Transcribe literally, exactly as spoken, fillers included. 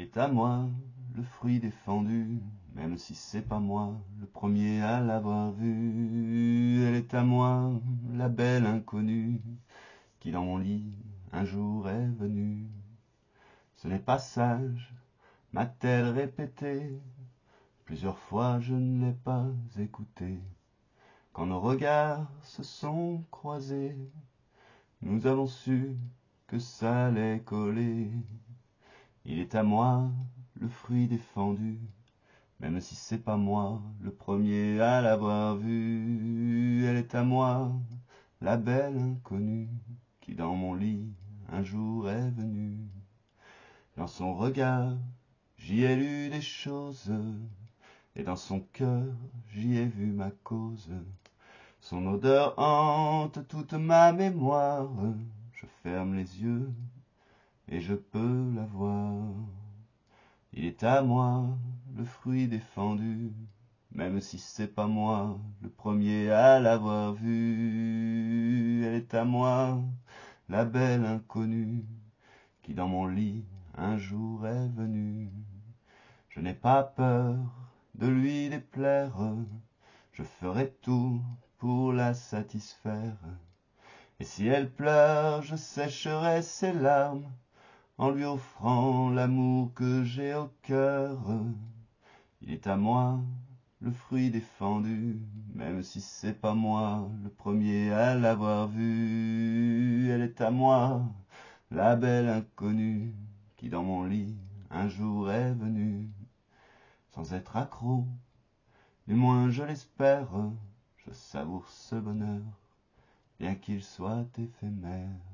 est à moi, le fruit défendu, même si c'est pas moi, le premier à l'avoir vu. Elle est à moi, la belle inconnue, qui dans mon lit un jour est venue. Ce n'est pas sage, m'a-t-elle répété, plusieurs fois je ne l'ai pas écouté. Quand nos regards se sont croisés, nous avons su que ça allait coller. Il est à moi, le fruit défendu, même si c'est pas moi, le premier à l'avoir vu. Elle est à moi, la belle inconnue, qui dans mon lit un jour est venue. Dans son regard, j'y ai lu des choses, et dans son cœur, j'y ai vu ma cause. Son odeur hante toute ma mémoire, je ferme les yeux, et je peux la voir. Il est à moi, le fruit défendu, même si c'est pas moi, le premier à l'avoir vu. Elle est à moi, la belle inconnue, qui dans mon lit un jour est venue. Je n'ai pas peur de lui déplaire, je ferai tout pour la satisfaire. Et si elle pleure, je sécherai ses larmes, en lui offrant l'amour que j'ai au cœur. Il est à moi, le fruit défendu, même si c'est pas moi, le premier à l'avoir vu. Elle est à moi, la belle inconnue, qui dans mon lit un jour est venue. Sans être accro, du moins je l'espère, je savoure ce bonheur, bien qu'il soit éphémère.